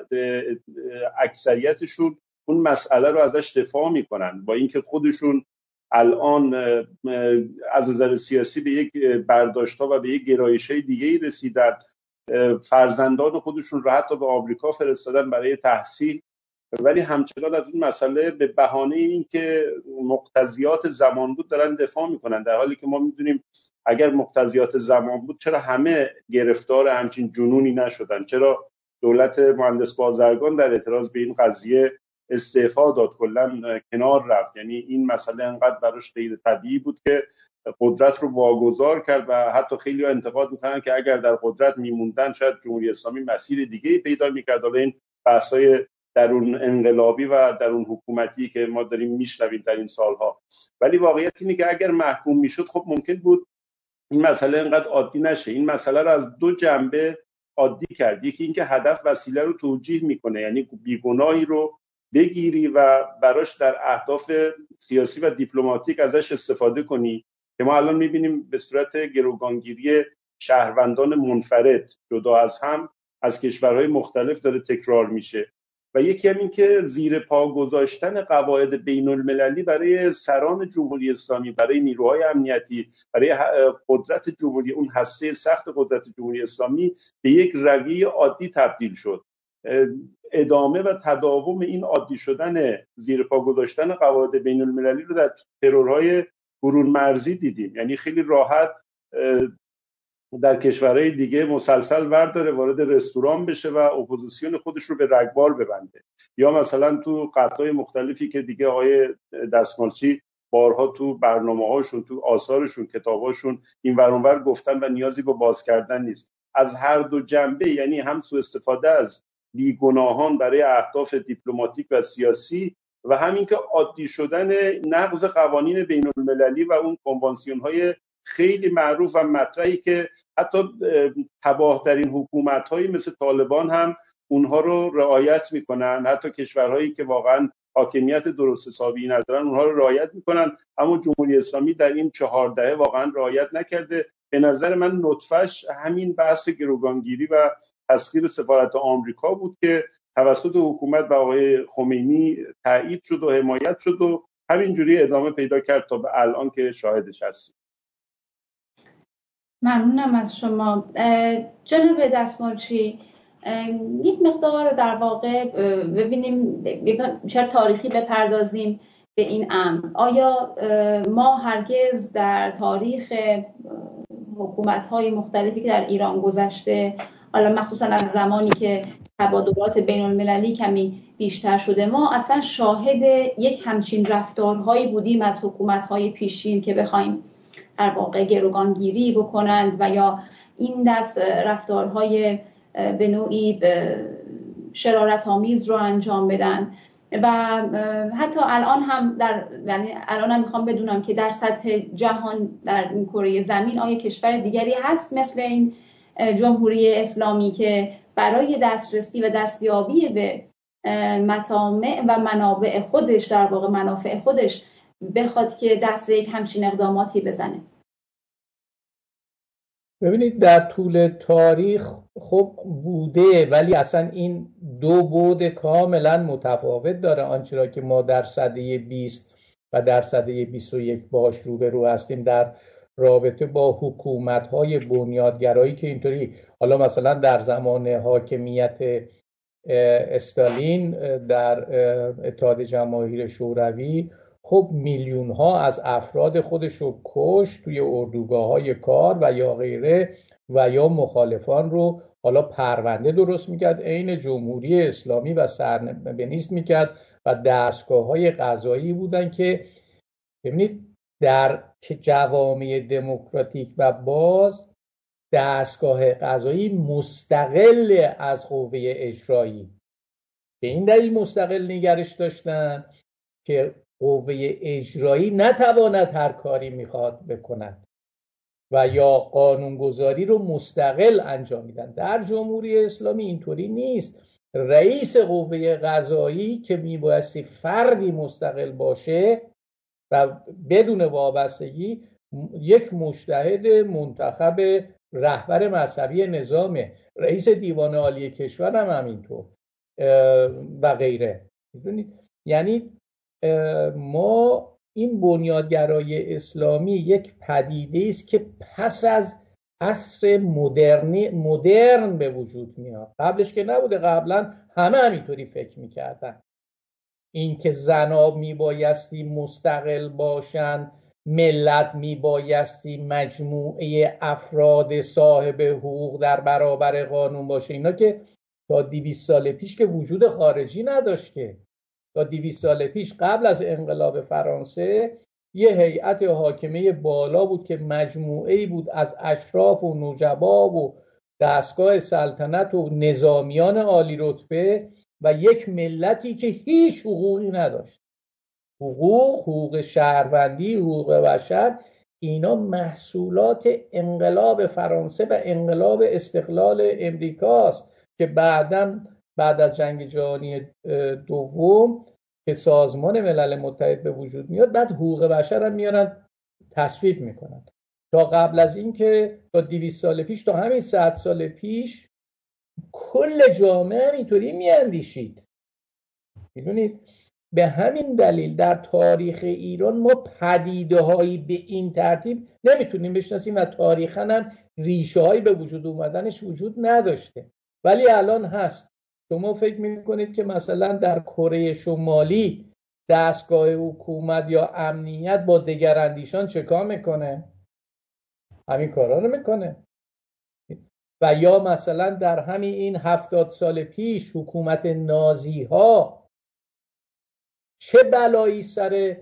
اکثریتشون اون مسئله رو ازش دفاع میکنن، با اینکه خودشون الان از نظر سیاسی به یک برداشت‌ها و به یک گرایش‌های دیگه‌ای رسیدن. فرزندان خودشون رو حتی به آمریکا فرستادن برای تحصیل، ولی همچنان از این مسئله به بهانه اینکه مقتضیات زمان بود دارن دفاع میکنن، در حالی که ما میدونیم اگر مقتضیات زمان بود چرا همه گرفتار همچین جنونی نشدن؟ چرا دولت مهندس بازرگان در اعتراض به این قضیه استعفا داد، کلا کنار رفت؟ یعنی این مسئله انقدر براش غیر طبیعی بود که قدرت رو واگذار کرد و حتی خیلی انتقاد میکنن که اگر در قدرت میموندن شاید جمهوری اسلامی مسیر دیگه‌ای پیدا میکرد. حالا این بحث‌های درون انقلابی و درون حکومتی که ما داریم میشنویم در این سالها، ولی واقعیت اینه که اگر محکوم میشد خب ممکن بود این مسئله انقدر عادی نشه. این مسئله رو از دو جنبه عادی کرد. یکی اینکه هدف وسیله رو توجیه میکنه، یعنی بیگناهی رو بگیری و براش در اهداف سیاسی و دیپلماتیک ازش استفاده کنی، که ما الان میبینیم به صورت گروگانگیری شهروندان منفرد جدا از هم از کشورهای مختلف داره تکرار میشه. و یکی هم این که زیر پا گذاشتن قواعد بین المللی برای سران جمهوری اسلامی، برای نیروهای امنیتی، برای قدرت جمهوری، اون هسته سخت قدرت جمهوری اسلامی به یک رویه عادی تبدیل شد ادامه و تداوم این عادی شدن زیر پا گذاشتن قواعد بین المللی رو در ترورهای برون مرزی دیدیم. یعنی خیلی راحت در کشورهای دیگه مسلسل ورداره وارد رستوران بشه و اپوزیسیون خودش رو به رگبار ببنده، یا مثلا تو قطعای مختلفی که دیگه آقای دستمالچی بارها تو برنامه‌هاشون، تو آثارشون، کتاباشون این ور اون ور گفتن و نیازی به باز کردن نیست. از هر دو جنبه، یعنی هم سوء استفاده از بیگناهان برای اهداف دیپلماتیک و سیاسی و همین که عادی شدن نقض قوانین بین المللی و اون کنوانسیون‌های خیلی معروف و مطرحی که حتی تباه‌ترین حکومت‌هایی مثل طالبان هم اونها رو رعایت میکنن، حتی کشورهایی که واقعا حاکمیت درست حسابی ندارن اونها رو رعایت میکنن، اما جمهوری اسلامی در این 4 دهه واقعا رعایت نکرده. به نظر من نطفه‌اش همین بحث گروگانگیری و تسخیر سفارت آمریکا بود که توسط حکومت و آقای خمینی تایید شد و حمایت شد و همینجوری ادامه پیدا کرد تا به الان که شاهدش هستیم. ممنونم از شما. جناب دستمالچی، یک مقدار در واقع ببینیم بیشتر تاریخی بپردازیم به این امر. آیا ما هرگز در تاریخ حکومت‌های مختلفی که در ایران گذشته، حالا مخصوصا از زمانی که تبادلات بین المللی کمی بیشتر شده، ما اصلا شاهد یک همچین رفتارهایی بودیم از حکومت‌های پیشین که بخوایم در واقع گروگانگیری بکنند و یا این دست رفتارهای به نوعی شرارت‌آمیز رو انجام بدن؟ و حتی الان هم یعنی الان هم میخوام بدونم که در سطح جهان، در این کره زمین، آیا کشور دیگری هست مثل این جمهوری اسلامی که برای دسترسی و دستیابی به مطامع و منابع خودش، در واقع منافع خودش، بخواد که دست به یک همچین اقداماتی بزنه؟ ببینید در طول تاریخ خب بوده، ولی اصلا این دو بعد کاملا متفاوت داره. آنچه را که ما در سده 20 و در سده 21 باهاش روبرو هستیم در رابطه با حکومت‌های بنیادگرایی که اینطوری، حالا مثلا در زمان حاکمیت استالین در اتحاد جماهیر شوروی، خب میلیون ها از افراد خودش رو کشت توی اردوگاه‌های کار و یا غیره، و یا مخالفان رو حالا پرونده درست میکرد عین جمهوری اسلامی و سرنگونیست میکرد و دستگاه‌های قضایی بودن که ببینید در جوامع دموکراتیک و باز دستگاه قضایی مستقل از قوه اجرایی، به این دلیل مستقل نگرش داشتن که قوه اجرایی نتواند هر کاری میخواد بکند و یا قانونگذاری رو مستقل انجام میدن. در جمهوری اسلامی اینطوری نیست. رئیس قوه قضایی که میبایستی فردی مستقل باشه و بدون وابستگی یک مجتهد منتخب رهبر مذهبی نظامه، رئیس دیوان عالی کشور هم همینطور و غیره. میدونید یعنی ما این بنیادگرای اسلامی یک پدیده است که پس از عصر مدرن به وجود میاد. قبلش که نبوده، قبلا همه همینطوری فکر میکردن. این که زنها میبایستی مستقل باشن، ملت میبایستی مجموعه افراد صاحب حقوق در برابر قانون باشه، اینا که تا 200 سال پیش که وجود خارجی نداشت. که تا 200 سال پیش قبل از انقلاب فرانسه یه هیئت حاکمه بالا بود که مجموعه‌ای بود از اشراف و نجبا و دستگاه سلطنت و نظامیان عالی رتبه و یک ملتی که هیچ حقوقی نداشت. حقوق شهروندی، حقوق بشر، اینا محصولات انقلاب فرانسه و انقلاب استقلال امریکاست که بعد از جنگ جهانی دوم که سازمان ملل متحد به وجود میاد، بعد حقوق بشر هم میارن تصویب میکنن. تا قبل از این که تا 200 سال پیش، تا همین 100 سال پیش، کل جامعه هم اینطوری میاندیشید. میدونید به همین دلیل در تاریخ ایران ما پدیده هایی به این ترتیب نمیتونیم بشناسیم و تاریخاً هم ریشه هایی به وجود اومدنش وجود نداشته، ولی الان هست. شما فکر میکنید که مثلا در کره شمالی دستگاه حکومت یا امنیت با دگراندیشان چه کار میکنه؟ همین کارا رو میکنه. و یا مثلا در همین این 70 سال پیش حکومت نازی ها چه بلایی سر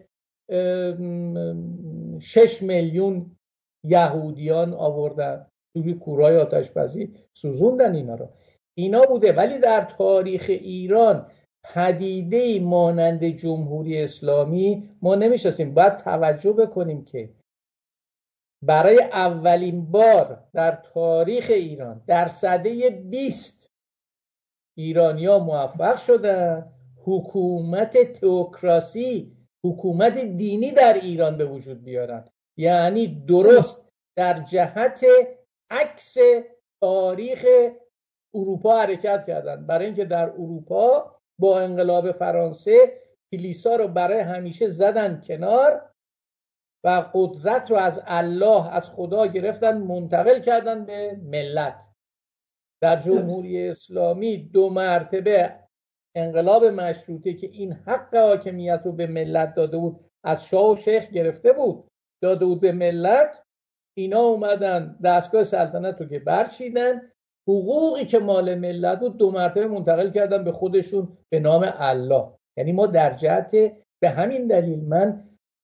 6 میلیون یهودیان آوردن، توی کورهای آتش‌بسی سوزوندن اینا رو. اینا بوده. ولی در تاریخ ایران پدیده‌ای مانند جمهوری اسلامی ما نمی‌شناسیم. باید توجه بکنیم که برای اولین بار در تاریخ ایران در سده 20 ایرانی‌ها موفق شدن حکومت تئوکراسی، حکومت دینی در ایران به وجود بیارن. یعنی درست در جهت عکس تاریخ اروپا حرکت کردن. برای اینکه در اروپا با انقلاب فرانسه کلیسا رو برای همیشه زدن کنار و قدرت رو از الله، از خدا گرفتن منتقل کردن به ملت. در جمهوری اسلامی 2 مرتبه انقلاب مشروطه که این حق حاکمیت رو به ملت داده بود، از شاه و شیخ گرفته بود داده بود به ملت، اینا اومدن دستگاه سلطنت رو که برچیدن، حقوقی که مال ملت بود 2 مرتبه منتقل کردن به خودشون به نام الله. یعنی ما در جهت، به همین دلیل من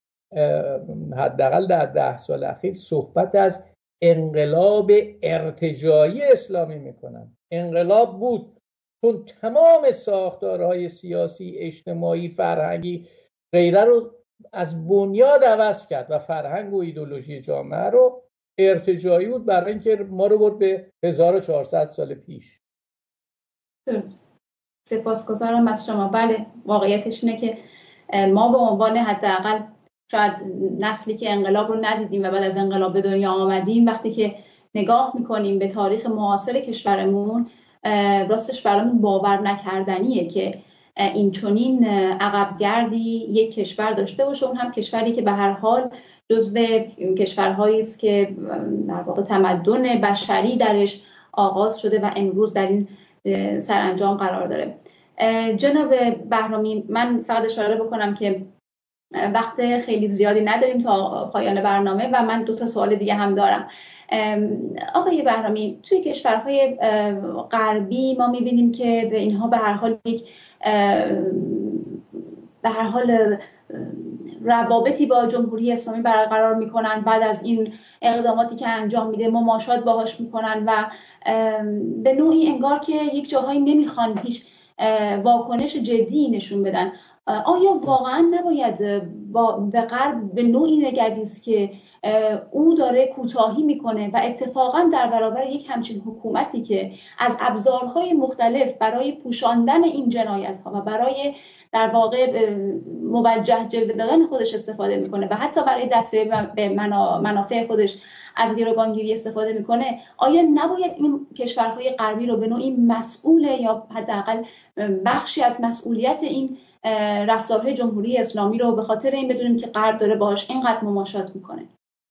حداقل در 10 سال اخیر صحبت از انقلاب ارتجاعی اسلامی میکنم. انقلاب بود چون تمام ساختارهای سیاسی، اجتماعی، فرهنگی غیره رو از بنیاد عوض کرد و فرهنگ و ایدئولوژی جامعه رو ارتجاعی بود برای اینکه ما رو برد به 1400 سال پیش. درست. سپاسگزارم از شما. بله، واقعیتش اینه که ما به عنوان حداقل شاید نسلی که انقلاب رو ندیدیم و بعد از انقلاب به دنیا آمدیم، وقتی که نگاه میکنیم به تاریخ معاصر کشورمون، راستش برامون باور نکردنیه که این چنین عقبگردی یک کشور داشته باشه، اون هم کشوری که به هر حال جزو کشورهایی است که در واقع تمدن بشری درش آغاز شده و امروز در این سرانجام قرار داره. جناب بهرامی، من فقط اشاره بکنم که وقت خیلی زیادی نداریم تا پایان برنامه و من 2 سوال دیگه هم دارم. آقای بهرامی، توی کشورهای غربی ما می‌بینیم که به اینها به هر حال روابطی با جمهوری اسلامی برقرار میکنن، بعد از این اقداماتی که انجام میده مماشات باهاش میکنن و به نوعی انگار که یک جاهایی نمیخوان هیچ واکنش جدی نشون بدن. آیا واقعا نباید به غرب به نوعی نگریست که او داره کوتاهی میکنه و اتفاقا در برابر یک همچین حکومتی که از ابزارهای مختلف برای پوشاندن این جنایت ها و برای در واقع موجه جلوه دادن خودش استفاده میکنه و حتی برای دستیابی به منافع خودش از گروگانگیری استفاده میکنه، آیا نباید این کشورهای غربی رو به نوعی مسئول یا حداقل بخشی از مسئولیت این رفتارهای جمهوری اسلامی رو به خاطر این بدونیم که غرب داره باهاش اینقدر مماشات میکنه؟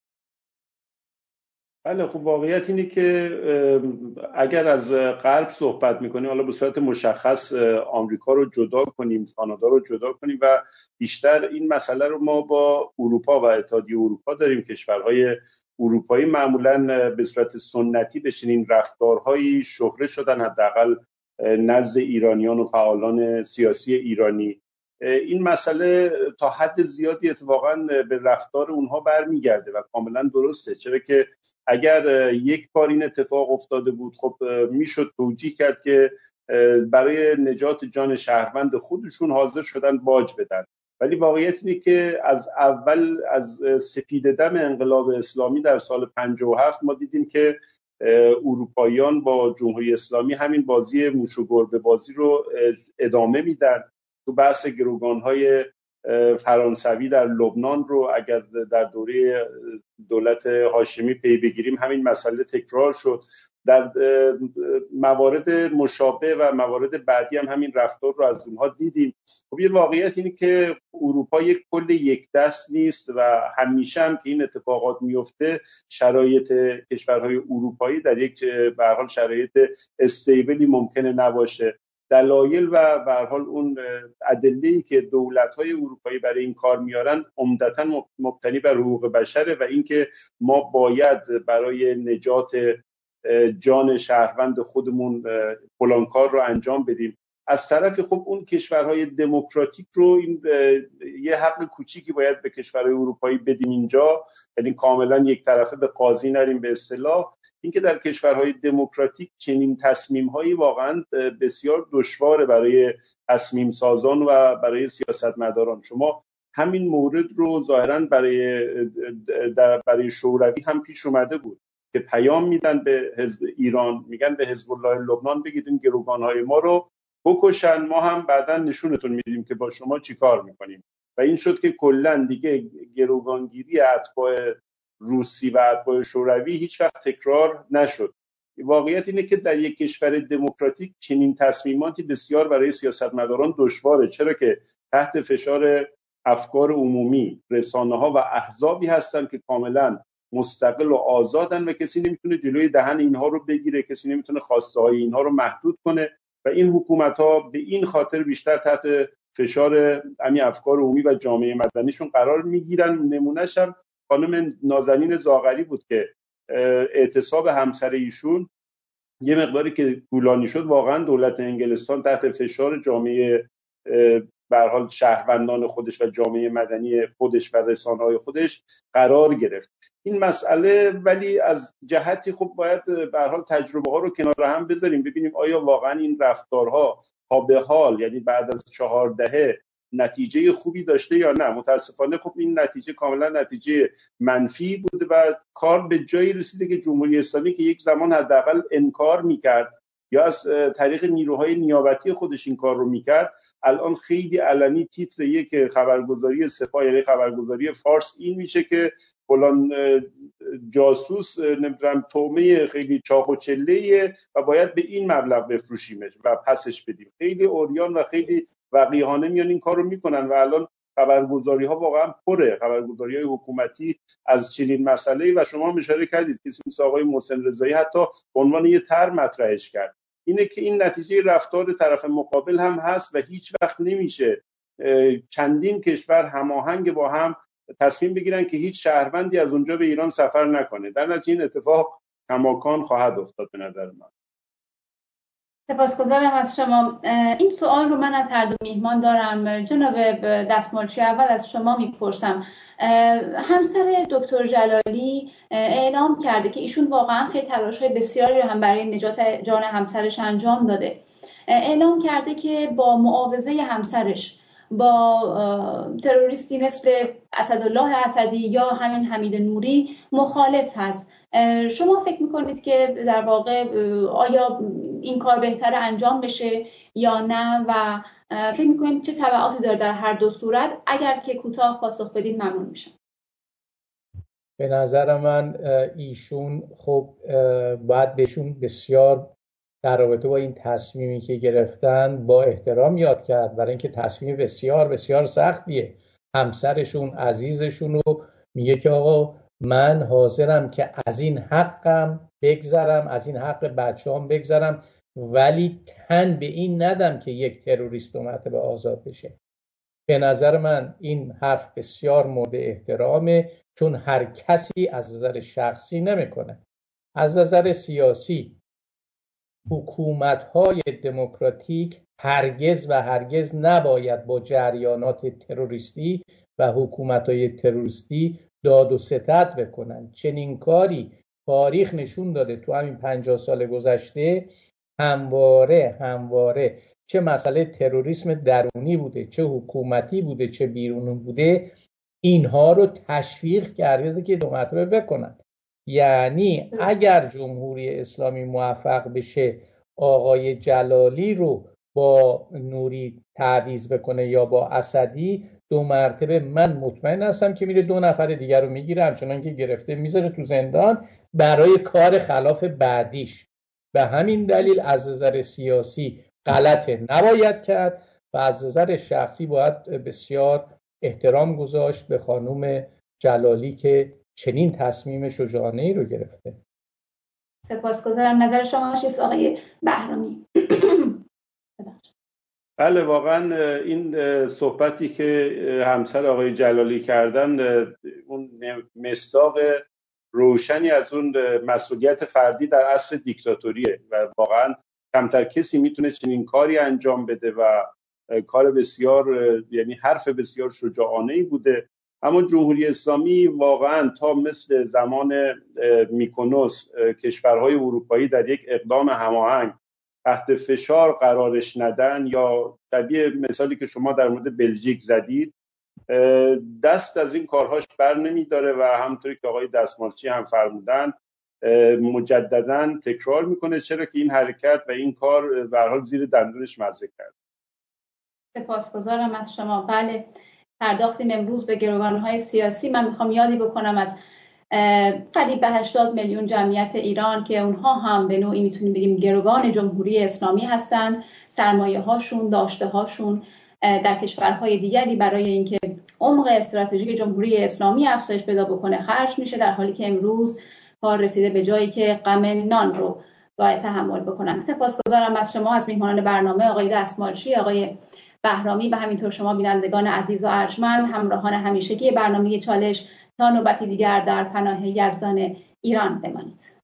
بله، خب واقعیت اینه که اگر از غرب صحبت میکنیم، حالا به صورت مشخص آمریکا رو جدا کنیم، کانادا رو جدا کنیم و بیشتر این مسئله رو ما با اروپا و اتحادیه اروپا داریم. کشورهای اروپایی معمولاً به صورت سنتی به چنین رفتارهایی شهره شدن، حداقل نزد ایرانیان و فعالان سیاسی ایرانی. این مسئله تا حد زیادی اتفاقاً به رفتار اونها برمیگرده و کاملا درسته، چرا که اگر یک بار این اتفاق افتاده بود خب میشد توجیه کرد که برای نجات جان شهروند خودشون حاضر شدن باج بدن. ولی واقعیت اینه که از اول، از سپید دم انقلاب اسلامی در سال 57 ما دیدیم که اروپاییان با جمهوری اسلامی همین بازی موش و گربه بازی رو ادامه میدن. تو بحث گروگان‌های فرانسوی در لبنان رو اگر در دوره دولت هاشمی پی بگیریم همین مسئله تکرار شد. در موارد مشابه و موارد بعدی هم همین رفتار رو از اونها دیدیم. خب یه واقعیت اینه که اروپا یک کل یک دست نیست و همیشه هم که این اتفاقات میفته شرایط کشورهای اروپایی در یک به هر حال شرایط استیبلی ممکنه نباشه. دلایل و به هر حال اون ادله‌ای که دولت‌های اروپایی برای این کار میارن عمدتاً مبتنی بر حقوق بشره و اینکه ما باید برای نجات جان شهروند خودمون فلان کار رو انجام بدیم. از طرفی خب اون کشورهای دموکراتیک رو این یه حق کوچیکی باید به کشورهای اروپایی بدیم اینجا، یعنی کاملا یک طرفه به قاضی نریم به اصطلاح. اینکه در کشورهای دموکراتیک چنین تصمیم‌هایی واقعا بسیار دشواره برای تصمیم سازان و برای سیاستمداران. شما همین مورد رو ظاهراً برای شوروی هم پیش اومده بود که پیام میدن به حزب ایران، میگن به حزب الله لبنان بگید این گروگان‌های ما رو بکشن، ما هم بعداً نشونتون میدیم که با شما چی کار میکنیم. و این شد که کلاً دیگه گروگانگیری اتباع روسی و اتباع شوروی هیچ وقت تکرار نشد. واقعیت اینه که در یک کشور دموکراتیک چنین تصمیماتی بسیار برای سیاستمداران دشواره، چرا که تحت فشار افکار عمومی، رسانه‌ها و احزابی هستن که کاملا مستقل و آزادن و کسی نمیتونه جلوی دهن اینها رو بگیره، کسی نمیتونه خواسته های اینها رو محدود کنه و این حکومت‌ها به این خاطر بیشتر تحت فشار همین افکار عمومی و جامعه مدنیشون قرار میگیرن. نمونه‌ش هم خانم نازنین زاغری بود که اعتصاب همسر ایشون یه مقداری که طولانی شد، واقعا دولت انگلستان تحت فشار جامعه به هر حال شهروندان خودش و جامعه مدنی خودش و رسانه‌های خودش قرار گرفت. این مسئله ولی از جهتی خب باید به هر حال تجربه ها رو کنار هم بذاریم، ببینیم آیا واقعا این رفتارها ها به حال، یعنی بعد از 4 دهه، نتیجه خوبی داشته یا نه. متاسفانه خب این نتیجه کاملا نتیجه منفی بوده و کار به جایی رسیده که جمهوری اسلامی که یک زمان حداقل انکار میکرد یا از طریق نیروهای نیابتی خودش این کار رو میکرد، الان خیلی علنی تیتر یک خبرگزاری سپاه، یعنی خبرگزاری فارس، این میشه که فلان جاسوس نمیدونم تومه خیلی چاق و چله‌ایه و باید به این مبلغ بفروشیمش و پسش بدیم. خیلی اوریان و خیلی وقیحانه میان این کار رو میکنن و الان خبرگزاری ها واقعا پره، خبرگزاری های حکومتی از چنین مسئله‌ای. و شما هم اشاره کردید کسی مثل آقای محسن رضایی حتی به عنوان یه طرح مطرحش کرد، اینه که این نتیجه رفتار طرف مقابل هم هست و هیچ وقت نمیشه چندین کشور هماهنگ با هم تصمیم بگیرن که هیچ شهروندی از اونجا به ایران سفر نکنه. در نتیجه این اتفاق کماکان خواهد افتاد به نظر من. سپاسگزارم از شما. این سوال رو من از هر دو میهمان دارم. جناب دستمالچی، اول از شما میپرسم. همسر دکتر جلالی اعلام کرده که ایشون واقعا خیلی تلاش‌های بسیاری رو هم برای نجات جان همسرش انجام داده. اعلام کرده که با معاوضه همسرش با تروریستی مثل اسدالله اسدی یا همین حمید نوری مخالف هست. شما فکر میکنید که در واقع آیا این کار بهتر انجام بشه یا نه و فکر میکنید چه تبعاتی داره در هر دو صورت؟ اگر که کوتاه پاسخ بدید ممنون میشم. به نظر من ایشون خب باید بهشون بسیار در رابطه با این تصمیمی که گرفتن با احترام یاد کرد، برای اینکه تصمیم بسیار بسیار سختیه. همسرشون عزیزشون رو میگه که آقا من حاضرم که از این حقم بگذرم، از این حق بچه‌هام بگذرم، ولی تن به این ندم که یک تروریست دو مرتبه آزاد بشه. به نظر من این حرف بسیار مورد احترامه، چون هر کسی از نظر شخصی نمیکنه. از نظر سیاسی حکومت‌های دموکراتیک هرگز و هرگز نباید با جریانات تروریستی و حکومت‌های تروریستی داد و ستد بکنن. چنین کاری تاریخ نشون داده تو همین 50 سال گذشته همواره چه مسئله تروریسم درونی بوده، چه حکومتی بوده، چه بیرونی بوده، اینها رو تشویق کرده که دو مرتبه بکنن. یعنی اگر جمهوری اسلامی موفق بشه آقای جلالی رو با نوری تعویض بکنه یا با اسدی، دو مرتبه من مطمئن هستم که میره 2 نفر دیگر رو میگیره، همچنان که گرفته میذاره تو زندان برای کار خلاف بعدیش. به همین دلیل از نظر سیاسی غلطه نباید کرد و از نظر شخصی باید بسیار احترام گذاشت به خانم جلالی که چنین تصمیم شجاعانه‌ای رو گرفته. سپاسگزارم. نظر شما چیست آقای بهرامی؟ بله واقعا این صحبتی که همسر آقای جلالی کردن اون مصداق روشنی از اون مسئولیت فردی در عصر دیکتاتوریه و واقعا کمتر کسی میتونه چنین کاری انجام بده و کار بسیار یعنی حرف بسیار شجاعانه‌ای بوده. اما جمهوری اسلامی واقعا تا مثل زمان میکونوس کشورهای اروپایی در یک اقدام هماهنگ تحت فشار قرارش ندن یا طبیعی مثالی که شما در مورد بلژیک زدید دست از این کارهاش بر نمیداره و همونطوری که آقای دستمالچی هم فرمودن مجددا تکرار میکنه، چرا که این حرکت و این کار به هر حال زیر دندونش مزه کرد. سپاسگزارم از شما. بله پرداختیم امروز به گروگان‌های سیاسی. من میخوام یادی بکنم از قریب به 80 میلیون جمعیت ایران که اونها هم به نوعی میتونیم بگیم گروگان جمهوری اسلامی هستند. سرمایه هاشون، داشته هاشون در کشورهای دیگری برای اینکه عمق استراتژیک جمهوری اسلامی افزایش پیدا بکنه خرج میشه، در حالی که امروز کار رسیده به جایی که غم نان رو باید تحمل بکنن. سپاسگزارم از شما، از میهمانان برنامه آقای دستمالچی، آقای بهرامی و همینطور شما بینندگان عزیز و ارجمند، همراهان همیشگی برنامه چالش. تا نوبتی دیگر در پناه یزدان ایران بمانید.